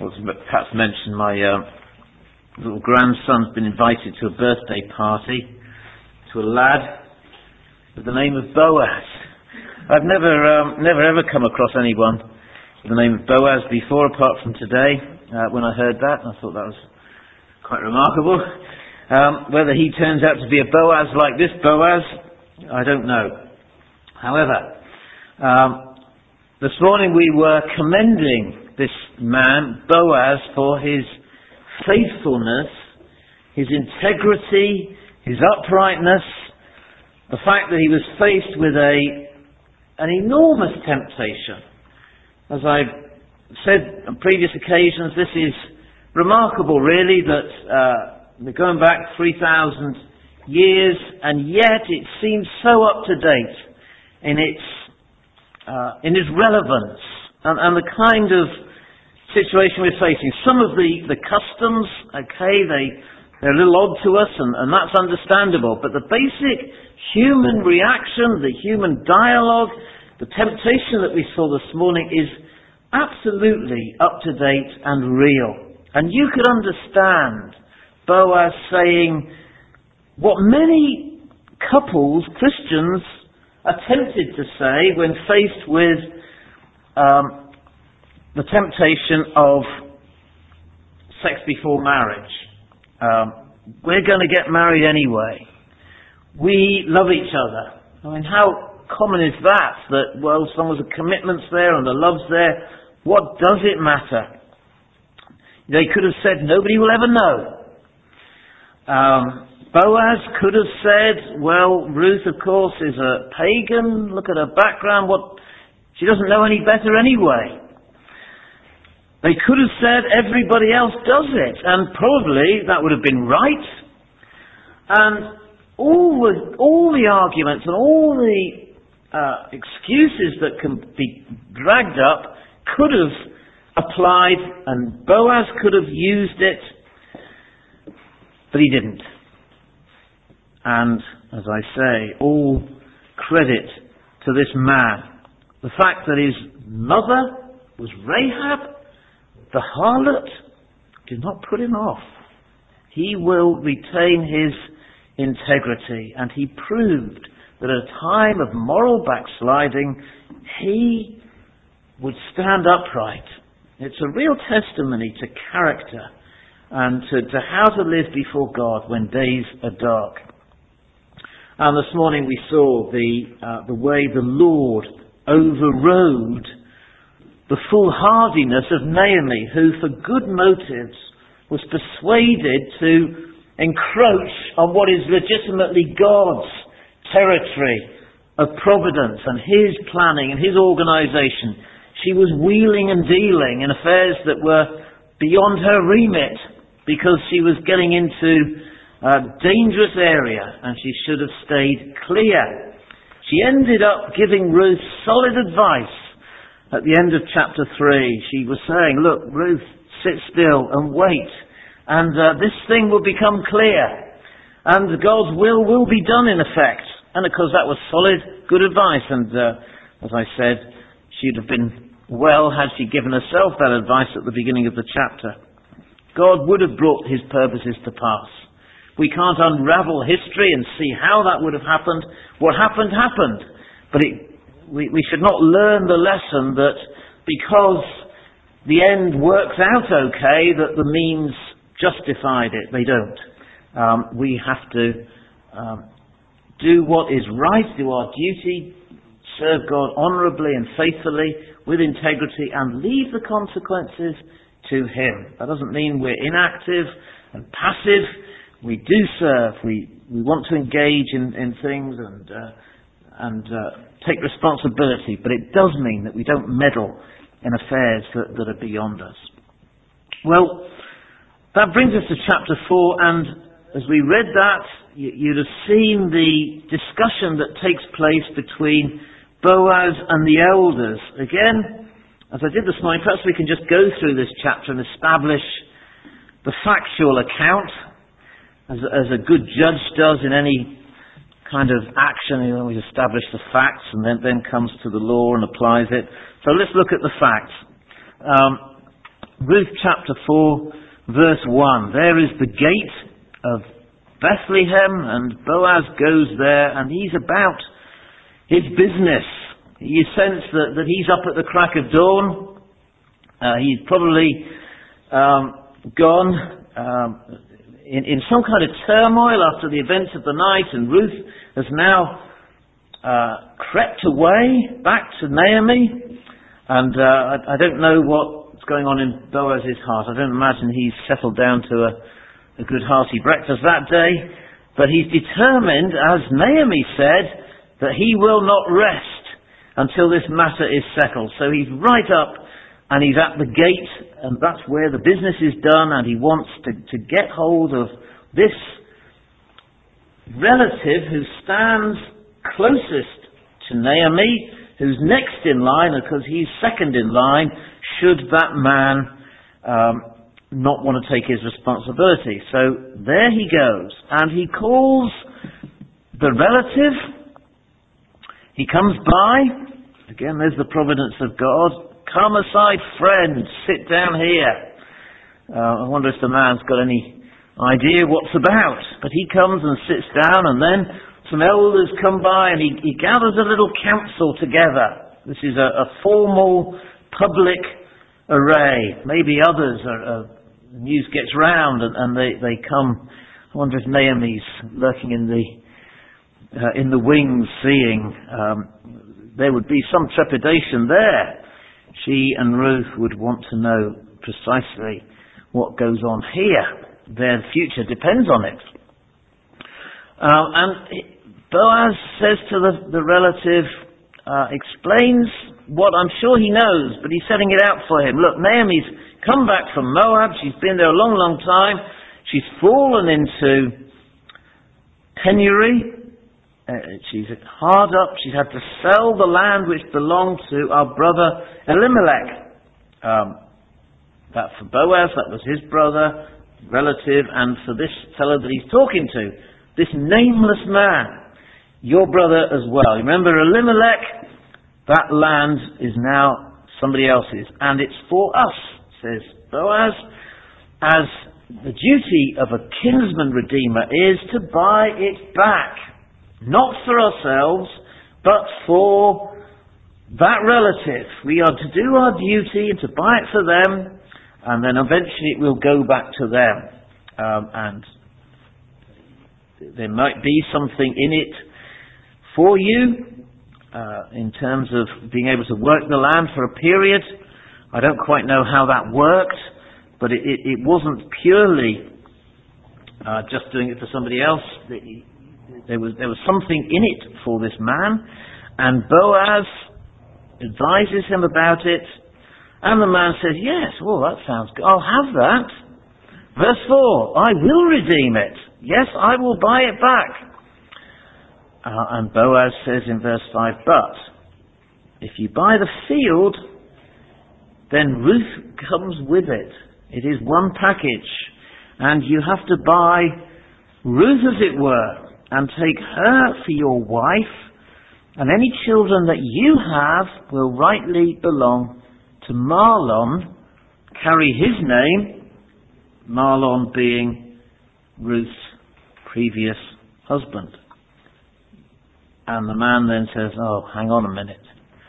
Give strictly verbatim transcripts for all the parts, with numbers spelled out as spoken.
was perhaps mentioned, my uh, little grandson's been invited to a birthday party to a lad with the name of Boaz. I've never, um, never ever come across anyone with the name of Boaz before, apart from today. Uh, when I heard that, I thought that was quite remarkable. Um, whether he turns out to be a Boaz like this Boaz, I don't know. However, um, this morning we were commending this man, Boaz, for his faithfulness, his integrity, his uprightness, the fact that he was faced with a an enormous temptation. As I've said on previous occasions, this is remarkable really, that uh, we're going back three thousand years, and yet it seems so up to date in its uh, in its relevance and, and the kind of situation we're facing. Some of the, the customs, okay, they, they're a little odd to us, and, and that's understandable, but the basic human reaction, the human dialogue, the temptation that we saw this morning is absolutely up to date and real. And you could understand Boaz saying what many couples, Christians, are tempted to say when faced with um, the temptation of sex before marriage. Um, we're going to get married anyway. We love each other. I mean, how common is that? That, well, as long as the commitment's there and the love's there, what does it matter? They could have said, nobody will ever know. Um, Boaz could have said, well, Ruth, of course, is a pagan. Look at her background. What? She doesn't know any better anyway. They could have said, everybody else does it. And probably that would have been right. And all the, all the arguments and all the uh, excuses that can be dragged up could have applied, and Boaz could have used it, but he didn't. And, as I say, all credit to this man. The fact that his mother was Rahab, the harlot, did not put him off. He will retain his integrity, and he proved that at a time of moral backsliding, he would stand upright. It's a real testimony to character and to, to how to live before God when days are dark. And this morning we saw the uh, the way the Lord overrode the foolhardiness of Naomi, who for good motives was persuaded to encroach on what is legitimately God's territory of providence and His planning and His organisation. She was wheeling and dealing in affairs that were beyond her remit because she was getting into a dangerous area and she should have stayed clear. She ended up giving Ruth solid advice at the end of chapter three. She was saying, look, Ruth, sit still and wait, and uh, this thing will become clear, and God's will will be done in effect. And of course that was solid, good advice, and uh, as I said, she'd have been well had she given herself that advice at the beginning of the chapter. God would have brought His purposes to pass. We can't unravel history and see how that would have happened. What happened, happened. But it, we, we should not learn the lesson that because the end works out okay, that the means justified it. They don't. Um, we have to um, do what is right, do our duty, serve God honourably and faithfully with integrity, and leave the consequences to Him. That doesn't mean we're inactive and passive. We do serve. We we want to engage in, in things and uh, and uh, take responsibility, but it does mean that we don't meddle in affairs that, that are beyond us. Well, that brings us to chapter four, and as we read that, you, you'd have seen the discussion that takes place between Boaz and the elders. Again, as I did this morning, perhaps we can just go through this chapter and establish the factual account, as, as a good judge does in any kind of action. He always establishes the facts and then, then comes to the law and applies it. So let's look at the facts. Um, Ruth chapter four, verse one. There is the gate of Bethlehem, and Boaz goes there, and he's about his business. You sense that, that he's up at the crack of dawn. Uh, he's probably um, gone um, in, in some kind of turmoil after the events of the night, and Ruth has now uh, crept away back to Naomi. And uh, I, I don't know what's going on in Boaz's heart. I don't imagine he's settled down to a, a good hearty breakfast that day. But he's determined, as Naomi said, that he will not rest until this matter is settled. So he's right up and he's at the gate, and that's where the business is done, and he wants to, to get hold of this relative who stands closest to Naomi, who's next in line, because he's second in line, should that man um, not want to take his responsibility. So there he goes, and he calls the relative. He comes by. Again, there's the providence of God. Come aside, friend, sit down here. Uh, I wonder if the man's got any idea what's about. But he comes and sits down, and then some elders come by, and he, he gathers a little council together. This is a, a formal, public array. Maybe others, are, uh, the news gets round, and, and they, they come. I wonder if Naomi's lurking in the uh, in the wings, seeing. Um, there would be some trepidation there. She and Ruth would want to know precisely what goes on here. Their future depends on it. Uh, and Boaz says to the, the relative, uh, explains what I'm sure he knows, but he's setting it out for him. Look, Naomi's come back from Moab. She's been there a long, long time. She's fallen into penury. Uh, she's hard up. She's had to sell the land which belonged to our brother Elimelech. Um, that for Boaz, that was his brother, relative, and for this fellow that he's talking to, this nameless man, your brother as well. Remember Elimelech? That land is now somebody else's, and it's for us, says Boaz, as the duty of a kinsman redeemer is to buy it back. Not for ourselves, but for that relative. We are to do our duty and to buy it for them, and then eventually it will go back to them. Um, and there might be something in it for you, uh, in terms of being able to work the land for a period. I don't quite know how that worked, but it, it, it wasn't purely uh, just doing it for somebody else. There was there was something in it for this man, and Boaz advises him about it, and the man says, yes, well, that sounds good. I'll have that. Verse four, I will redeem it. Yes, I will buy it back. Uh, and Boaz says in verse five, but if you buy the field, then Ruth comes with it. It is one package, and you have to buy Ruth, as it were, and take her for your wife, and any children that you have will rightly belong to Mahlon, carry his name, Mahlon being Ruth's previous husband. And the man then says, oh, hang on a minute.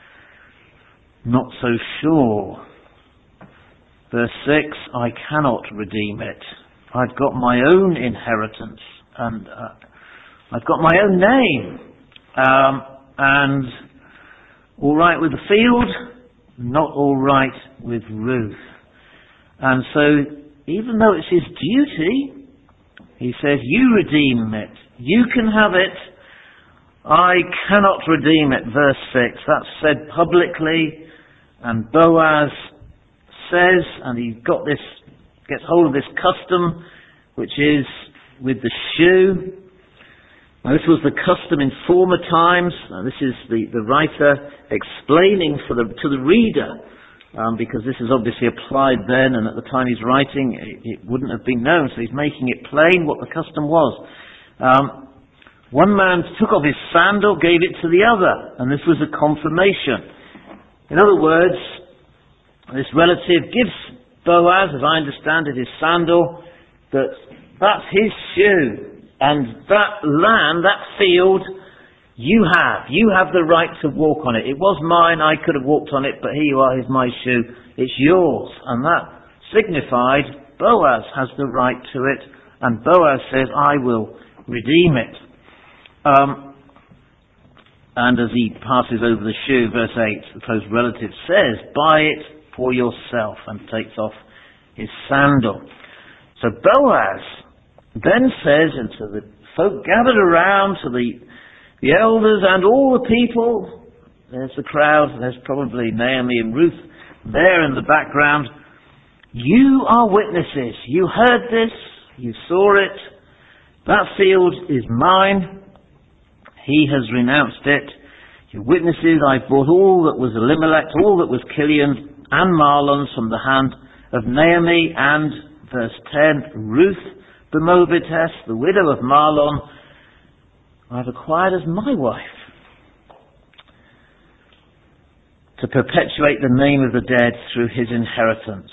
Not so sure. Verse six, I cannot redeem it. I've got my own inheritance, and uh, I've got my own name. Um, and all right with the field, not all right with Ruth. And so, even though it's his duty, he says, you redeem it. You can have it. I cannot redeem it. Verse six. That's said publicly. And Boaz says, and he's got this, gets hold of this custom, which is with the shoe. Now, this was the custom in former times. Now, this is the, the writer explaining for the, to the reader, um, because this is obviously applied then, and at the time he's writing, it, it wouldn't have been known. So he's making it plain what the custom was. Um, one man took off his sandal, gave it to the other, and this was a confirmation. In other words, this relative gives Boaz, as I understand it, his sandal, that that's his shoe. And that land, that field, you have. You have the right to walk on it. It was mine, I could have walked on it, but here you are, here's my shoe. It's yours. And that signified Boaz has the right to it. And Boaz says, I will redeem it. Um, and as he passes over the shoe, verse eight, the close relative says, buy it for yourself, and takes off his sandal. So Boaz then says, and to the folk gathered around, to the, the elders and all the people, there's the crowd, there's probably Naomi and Ruth there in the background, you are witnesses. You heard this, you saw it, that field is mine, he has renounced it. You're witnesses, I bought all that was Elimelech, all that was Kilion and Mahlon's from the hand of Naomi, and verse ten, Ruth the Moabitess, the widow of Mahlon, I've acquired as my wife, to perpetuate the name of the dead through his inheritance.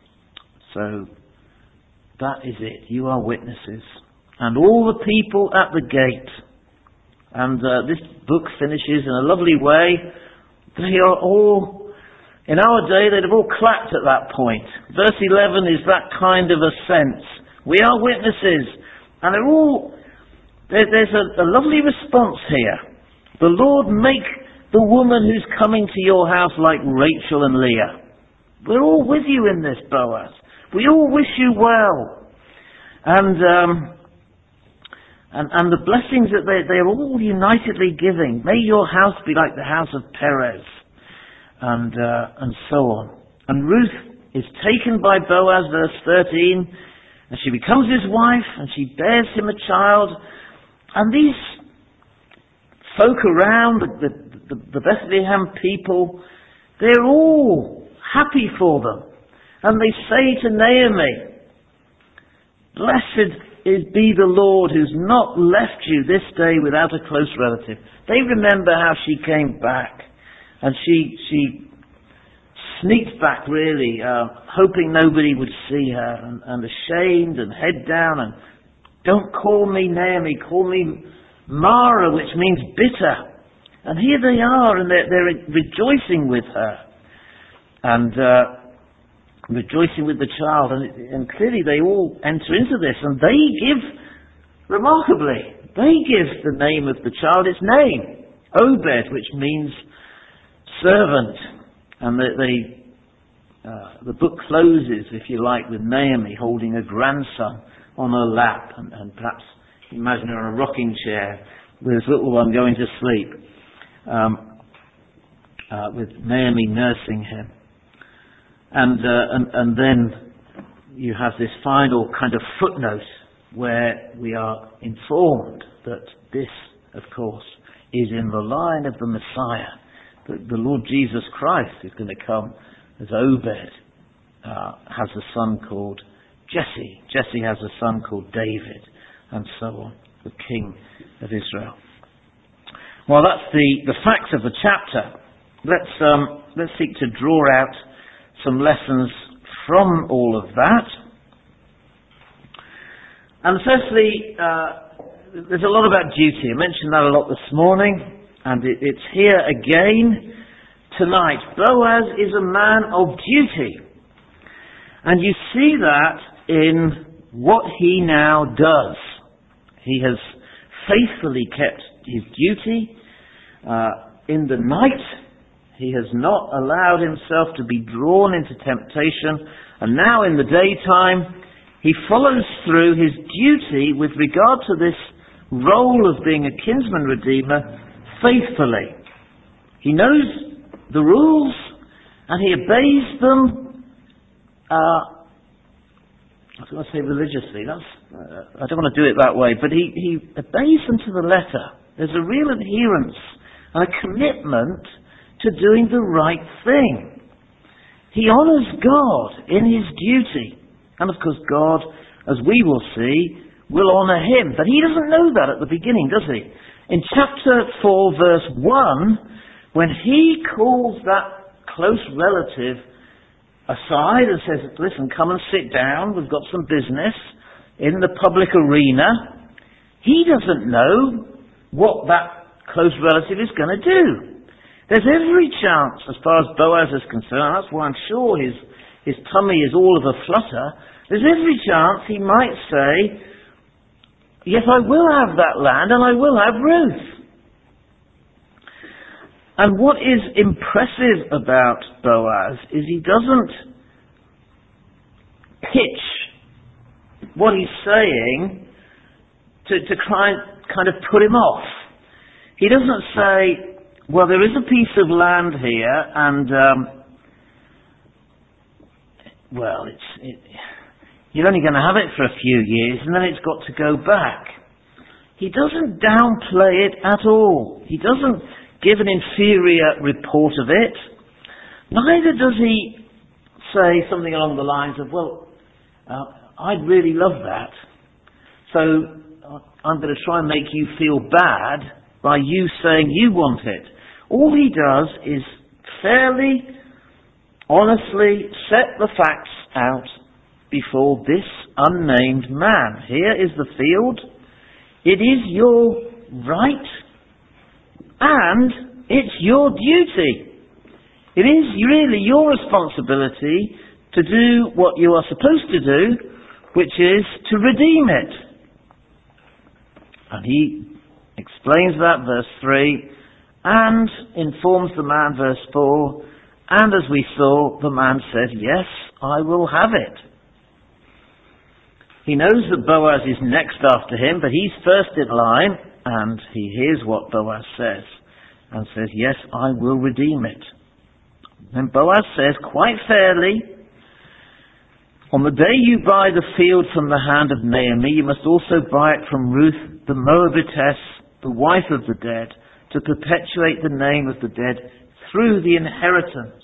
So that is it. You are witnesses. And all the people at the gate. And uh, this book finishes in a lovely way. They are all, in our day, they'd have all clapped at that point. Verse eleven is that kind of a sense. We are witnesses. And they're all, there, there's a, a lovely response here. The Lord make the woman who's coming to your house like Rachel and Leah. We're all with you in this, Boaz. We all wish you well. And um, and, and the blessings that they, they're all unitedly giving. May your house be like the house of Perez. And, uh, and so on. And Ruth is taken by Boaz, verse thirteen, and she becomes his wife, and she bears him a child. And these folk around, the, the, the Bethlehem people, they're all happy for them. And they say to Naomi, blessed is be the Lord who's not left you this day without a close relative. They remember how she came back. And she she sneaked back, really, uh, hoping nobody would see her, and, and ashamed and head down. And don't call me Naomi, call me Mara, which means bitter. And here they are, and they're, they're rejoicing with her. And uh, rejoicing with the child. And, and clearly they all enter into this. And they give, remarkably, they give the name of the child its name. Obed, which means servant. And the, the, uh, the book closes, if you like, with Naomi holding a grandson on her lap, and, and perhaps imagine her in a rocking chair with this little one going to sleep, um, uh, with Naomi nursing him. And, uh, and and then you have this final kind of footnote where we are informed that this, of course, is in the line of the Messiah. That the Lord Jesus Christ is going to come as Obed uh, has a son called Jesse. Jesse has a son called David, and so on, the King of Israel. Well, that's the, the facts of the chapter. Let's um, let's seek to draw out some lessons from all of that. And firstly, uh, there's a lot about duty. I mentioned that a lot this morning. And it, it's here again tonight. Boaz is a man of duty. And you see that in what he now does. He has faithfully kept his duty. Uh, in the night, he has not allowed himself to be drawn into temptation. And now in the daytime, he follows through his duty with regard to this role of being a kinsman redeemer faithfully. He knows the rules and he obeys them. Uh, I was going to say religiously. That's uh, I don't want to do it that way, but he, he obeys them to the letter. There's a real adherence and a commitment to doing the right thing. He honours God in his duty, and of course God, as we will see, will honour him. But he doesn't know that at the beginning, does he? In chapter four, verse one, when he calls that close relative aside and says, listen, come and sit down, we've got some business in the public arena. He doesn't know what that close relative is going to do. There's every chance, as far as Boaz is concerned, that's why I'm sure his, his tummy is all of a flutter, there's every chance he might say, yes, I will have that land and I will have Ruth. And what is impressive about Boaz is he doesn't pitch what he's saying to, to try and kind of put him off. He doesn't say, well, there is a piece of land here and, um, well, it's, it, you're only going to have it for a few years and then it's got to go back. He doesn't downplay it at all. He doesn't give an inferior report of it. Neither does he say something along the lines of, well, uh, I'd really love that, so I'm going to try and make you feel bad by you saying you want it. All he does is fairly, honestly set the facts out before this unnamed man. Here is the field. It is your right and it's your duty. It is really your responsibility to do what you are supposed to do, which is to redeem it. And he explains that, verse three, and informs the man, verse four, and as we saw, the man said, yes, I will have it. He knows that Boaz is next after him, but he's first in line, and he hears what Boaz says, and says, yes, I will redeem it. And Boaz says, quite fairly, on the day you buy the field from the hand of Naomi, you must also buy it from Ruth the Moabitess, the wife of the dead, to perpetuate the name of the dead through the inheritance.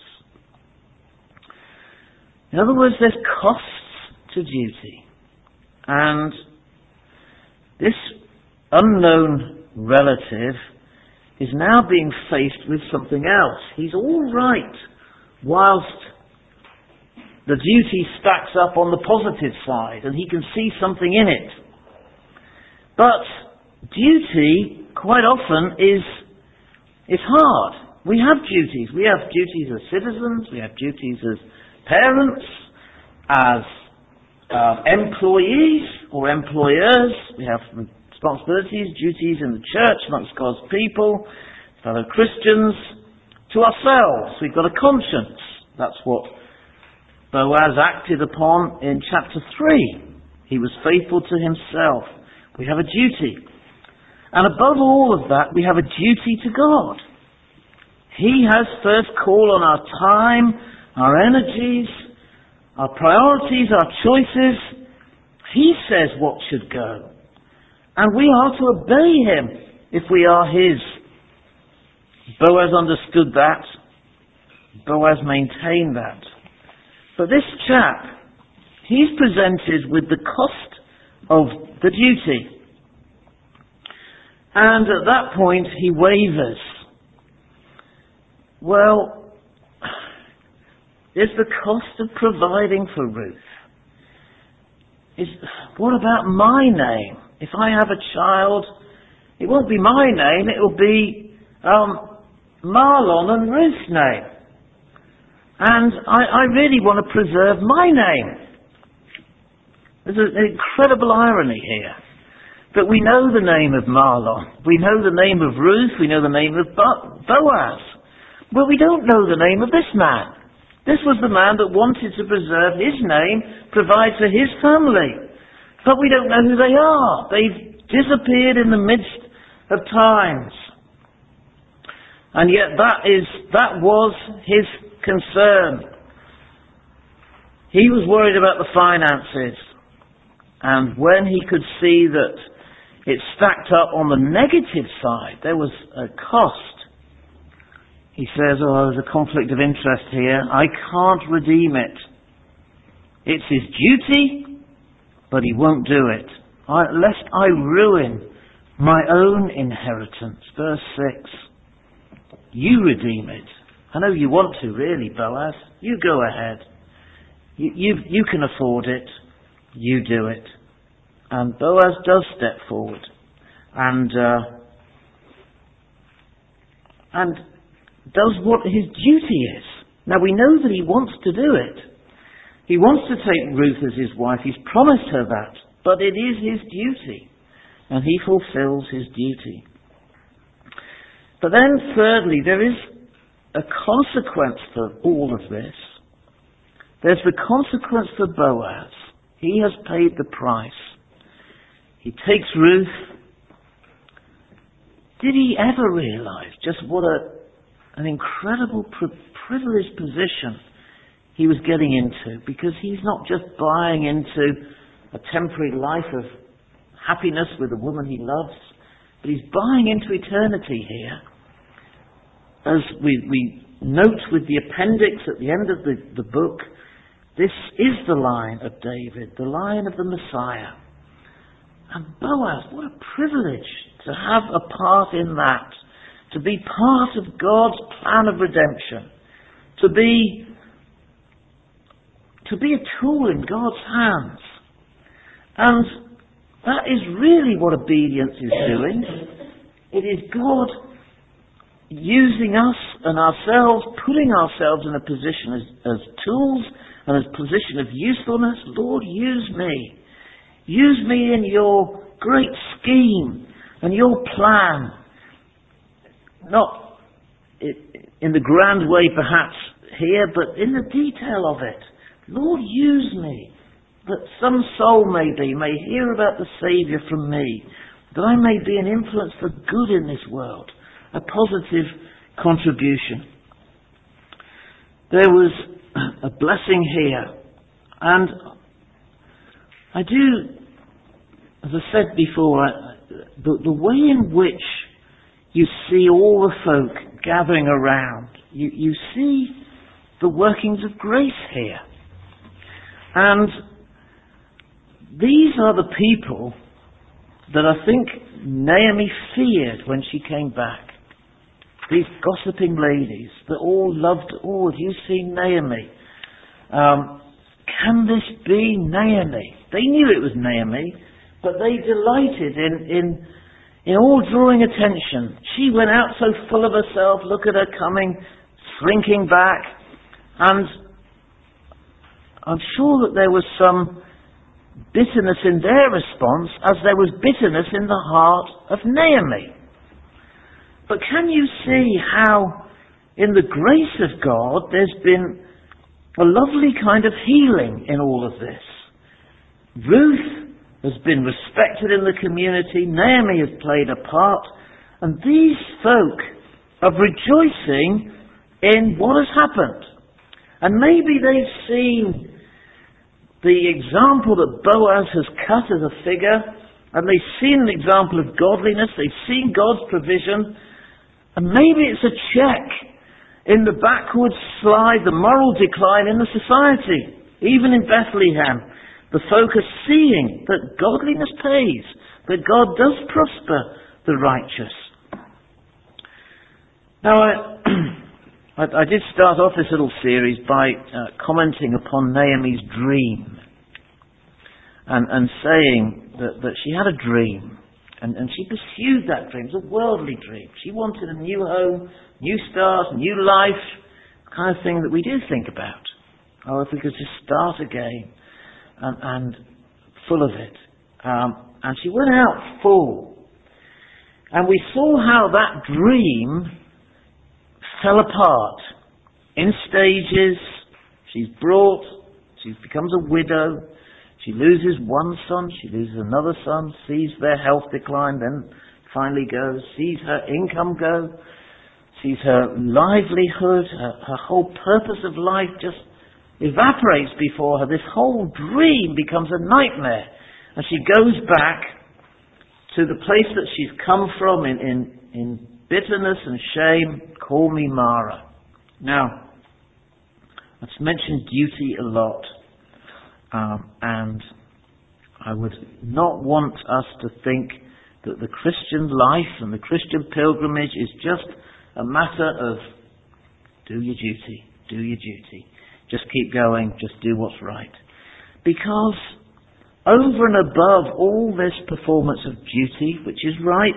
In other words, there's costs to duty. And this unknown relative is now being faced with something else. He's all right whilst the duty stacks up on the positive side and he can see something in it. But duty quite often is, is hard. We have duties. We have duties as citizens, we have duties as parents, as uh, employees or employers. We have responsibilities, duties in the church amongst God's people, fellow Christians, to ourselves. We've got a conscience. That's what Boaz acted upon in chapter three. He was faithful to himself. We have a duty. And above all of that, we have a duty to God. He has first call on our time, our energies, our priorities, our choices. He says what should go. And we are to obey him if we are his. Boaz understood that. Boaz maintained that. But this chap, he's presented with the cost of the duty. And at that point, he wavers. Well, there's the cost of providing for Ruth. Is, what about my name? If I have a child, it won't be my name, it will be um, Mahlon and Ruth's name. And I, I really want to preserve my name. There's an incredible irony here. But we know the name of Mahlon. We know the name of Ruth. We know the name of Bo- Boaz. Well, we don't know the name of this man. This was the man that wanted to preserve his name, provide for his family. But we don't know who they are. They've disappeared in the midst of times. And yet that is, that was his concern. He was worried about the finances. And when he could see that it stacked up on the negative side, there was a cost. He says, oh, there's a conflict of interest here. I can't redeem it. It's his duty, but he won't do it. I, lest I ruin my own inheritance. Verse six. You redeem it. I know you want to, really, Boaz. You go ahead. You, you, you can afford it. You do it. And Boaz does step forward and uh, and does what his duty is. Now we know that he wants to do it. He wants to take Ruth as his wife. He's promised her that. But it is his duty. And he fulfills his duty. But then thirdly, there is a consequence for all of this. There's the consequence for Boaz. He has paid the price. He takes Ruth. Did he ever realize just what a, an incredible pri- privileged position he was getting into? Because he's not just buying into a temporary life of happiness with a woman he loves, but he's buying into eternity here. As we, we note with the appendix at the end of the, the book, this is the line of David, the line of the Messiah. And Boaz, what a privilege to have a part in that, to be part of God's plan of redemption, to be, to be a tool in God's hands. And that is really what obedience is doing. It is God using us and ourselves, putting ourselves in a position as, as tools and as a position of usefulness. Lord, use me. Use me in your great scheme and your plan. Not in the grand way perhaps here, but in the detail of it. Lord, use me, that some soul maybe may hear about the Saviour from me, that I may be an influence for good in this world, a positive contribution. There was a blessing here, and I do, as I said before, the, the way in which you see all the folk gathering around, you, you see the workings of grace here. And these are the people that I think Naomi feared when she came back. These gossiping ladies that all loved, oh, have you seen Naomi? Um, can this be Naomi? They knew it was Naomi, but they delighted in, in, in all drawing attention. She went out so full of herself, look at her coming, shrinking back, and I'm sure that there was some bitterness in their response as there was bitterness in the heart of Naomi. But can you see how in the grace of God there's been a lovely kind of healing in all of this? Ruth has been respected in the community. Naomi has played a part. And these folk are rejoicing in what has happened. And maybe they've seen the example that Boaz has cut as a figure, and they've seen an example of godliness, they've seen God's provision, and maybe it's a check in the backward slide, the moral decline in the society. Even in Bethlehem, the folk are seeing that godliness pays, that God does prosper the righteous. Now, I, I, I did start off this little series by uh, commenting upon Naomi's dream and, and saying that, that she had a dream and, and she pursued that dream. It was a worldly dream. She wanted a new home, new start, new life, the kind of thing that we do think about. Oh, if we could just start again and, and full of it. Um, and she went out full. And we saw how that dream fell apart in stages. She's brought, she becomes a widow, she loses one son, she loses another son, sees their health decline, then finally goes, sees her income go, sees her livelihood, her, her whole purpose of life just evaporates before her. This whole dream becomes a nightmare, and she goes back to the place that she's come from in, in, in bitterness and shame. Call me Mara. Now, I've mentioned duty a lot, um, and I would not want us to think that the Christian life and the Christian pilgrimage is just a matter of do your duty, do your duty. just keep going, just do what's right. Because over and above all this performance of duty, which is right,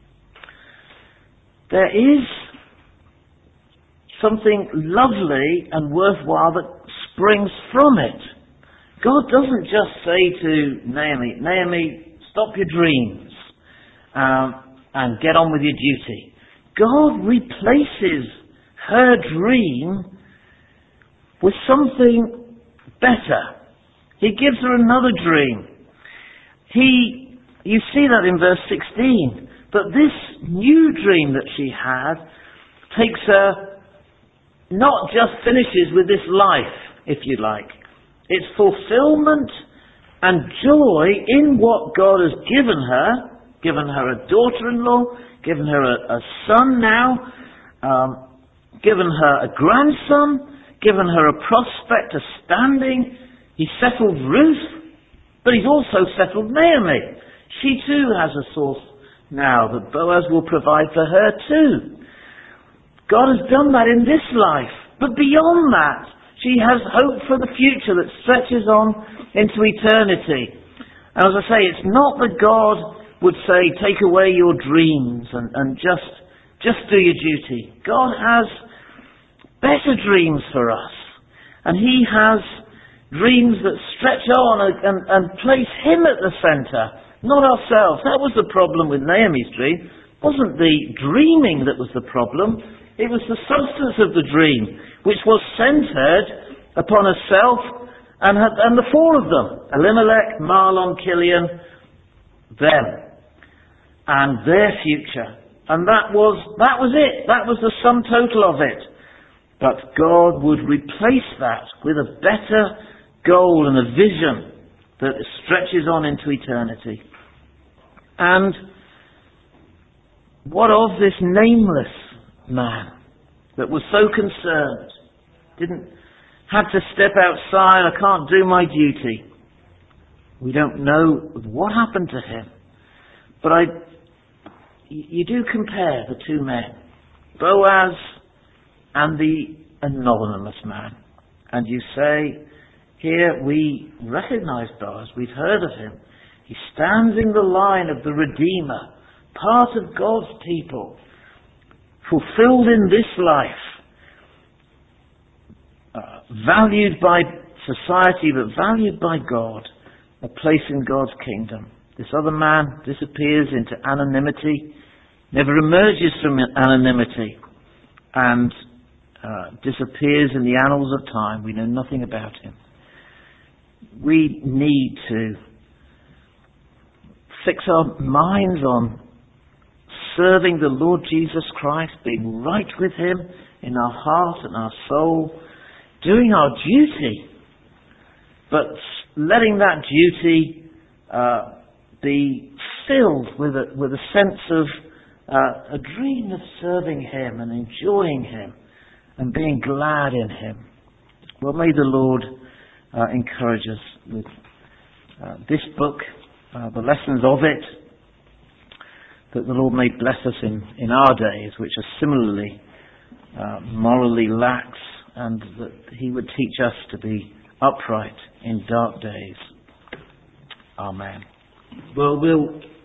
there is something lovely and worthwhile that springs from it. God doesn't just say to Naomi, Naomi, stop your dreams um, and get on with your duty. God replaces her dream with something better. He gives her another dream. He, you see that in verse sixteen. But this new dream that she had takes her, not just finishes with this life, if you like. It's fulfillment and joy in what God has given her, given her a daughter-in-law, given her a, a son now, um, given her a grandson, given her a prospect, a standing. He settled Ruth, but he's also settled Naomi. She too has a source now that Boaz will provide for her too. God has done that in this life, but beyond that, she has hope for the future that stretches on into eternity. And as I say, it's not that God would say, take away your dreams and, and just, just do your duty. God has better dreams for us. And He has dreams that stretch on and, and, and place Him at the centre, not ourselves. That was the problem with Naomi's dream. It wasn't the dreaming that was the problem. It was the substance of the dream, which was centred upon herself and, her, and the four of them. Elimelech, Mahlon, Chilion, them. And their future. And that was, that was it. That was the sum total of it. But God would replace that with a better goal and a vision that stretches on into eternity. And what of this nameless man that was so concerned, didn't had to step outside, I can't do my duty. We don't know what happened to him. But I, you do compare the two men, Boaz and the anonymous man. And you say, here we recognize Boaz, we've heard of him. He stands in the line of the Redeemer, part of God's people, fulfilled in this life, uh, valued by society but valued by God, a place in God's kingdom. This other man disappears into anonymity, never emerges from anonymity, and uh, disappears in the annals of time. We know nothing about him. We need to fix our minds on serving the Lord Jesus Christ, being right with Him in our heart and our soul, doing our duty, but letting that duty uh, be filled with a, with a sense of uh, a dream of serving Him and enjoying Him and being glad in Him. Well, may the Lord uh, encourage us with uh, this book, uh, the lessons of it, that the Lord may bless us in, in our days, which are similarly uh, morally lax, and that He would teach us to be upright in dark days. Amen. Well, we'll